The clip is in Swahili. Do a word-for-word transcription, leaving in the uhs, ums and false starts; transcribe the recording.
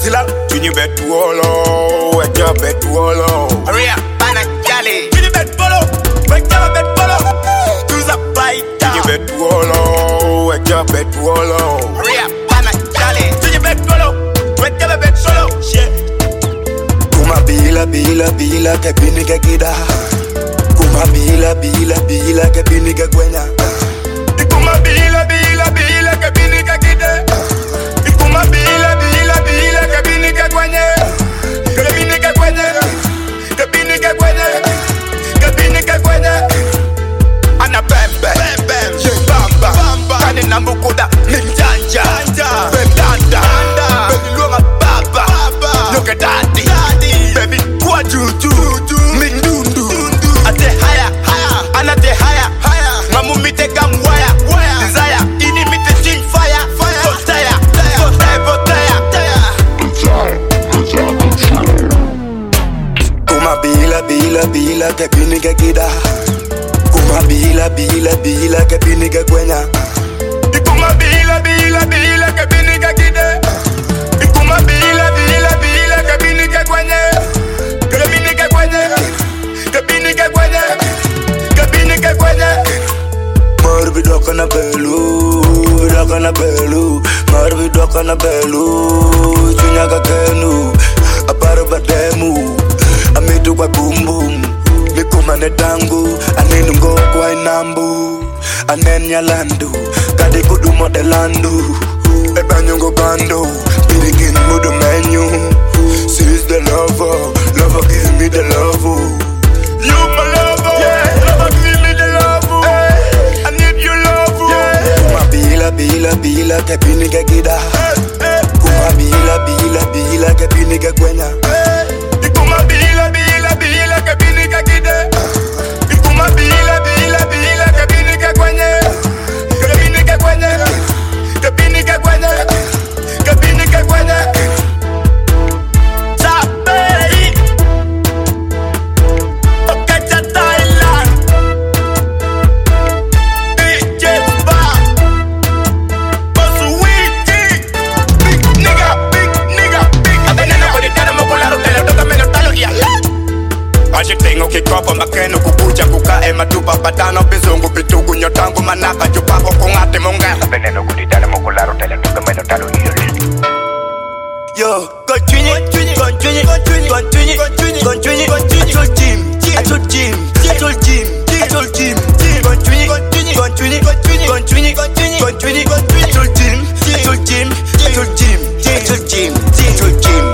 sila Tuni betuolo Weja betuolo Aria, pana jali Tuni betuolo Weja betuolo Tuza baita Tuni betuolo Weja betuolo Aria, pana jali Tuni betuolo Weja betuolo Shit Kuma bila bila bila Kebini ke gida Kuma bila bila bila Kebini ke gwenya Kuma bila bila bila Kebini ke gida Kuma bila bila bila Kebini ke gwenya Kebini ke gwenya Kebini ke gwenya Kebini ke gwenya Ana bembe Ye bamba Kani nambukuda Ninjanja Bendanda Beniluwa baba Yoke daddy Baby kwa juju Mindundu Ate haya Ana te haya Mamu mite gam wire Desire Ini mite ting fire Voltaire Voltaire Voltaire Kuma bila bila bila Kebini ke gida Kuma bila bila bila Kebini ke gwenya Kuma bila bila bila Kebini ke gida Kuma bila bila bila Kebini ke gwenya Kebini ke gwenya Kebini ke gwenya Kebini ke gwenya Marbi doka na belu Doka na belu Marbi doka na belu Chunyaka kenu Aparo bademu Amitu kwa bumbum Nikumane tangu Aninu ngo kwa inambu Anenya landu Kadi kudu modelandu Eba nyungo bando Birigin mudu menu She's the lover Lover give me the love You my lover yeah. Lover give me the love hey. I need your love yeah. Kuma bila bila bila Kebini ke gida hey. Hey. Kuma bila bila bila Kebini ke gwenya hey. Kuma bila bila bila Kebini ke gida Kuma bila bila bila Kebini ke gwenya Kebini ke gwenya Kebini ke gwenya Kebini ke gwenya Tapei Okacha Thailand D J Bar Bosuiti Big nigga, big nigga, big Atenena kwa ditana mokularo tele toka meno talo ya Aje tengo kikopo makeno kukucha kukae matupa patano Bizungu pitugu nyotangu manaka jupako kungate monga Veneno kuditana mokularo tele toka meno talo ya Yo, continue, continue, continue, continue, continue, continue. I told Jim, I told Jim, I told Jim, I told Jim. Continue, continue, continue, continue, continue, continue, continue. I told Jim, I told Jim, I told Jim, I told Jim, I told Jim.